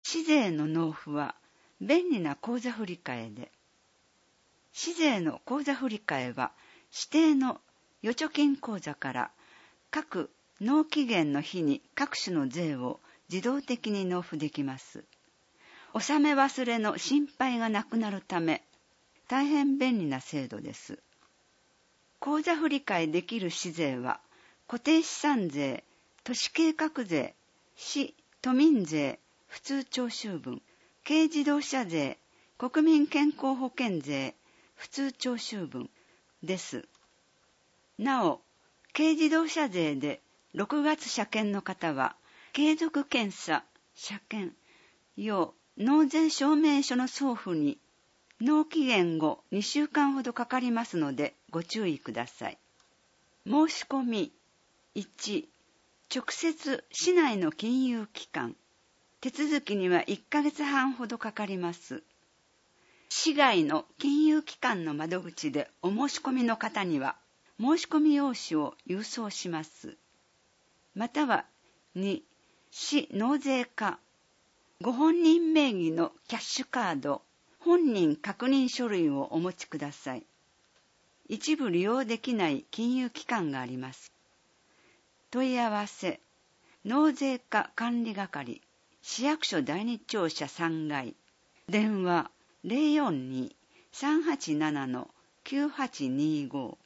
市税の納付は便利な口座振替で、市税の口座振替は指定の預貯金口座から各納期限の日に各種の税を自動的に納付できます。納め忘れの心配がなくなるため、大変便利な制度です。口座振替できる市税は、固定資産税、都市計画税、市都民税、普通徴収分、軽自動車税、国民健康保険税、普通徴収分です。なお、軽自動車税で6月車検の方は、継続検査、車検、要納税証明書の送付に納期限後2週間ほどかかりますのでご注意ください。申し込み1、直接市内の金融機関、手続きには1ヶ月半ほどかかります。市外の金融機関の窓口でお申し込みの方には申し込み用紙を郵送します。または2、市納税課、ご本人名義のキャッシュカード、本人確認書類をお持ちください。一部利用できない金融機関があります。問い合わせ、納税課管理係、市役所第二庁舎3階、電話 042-387-9825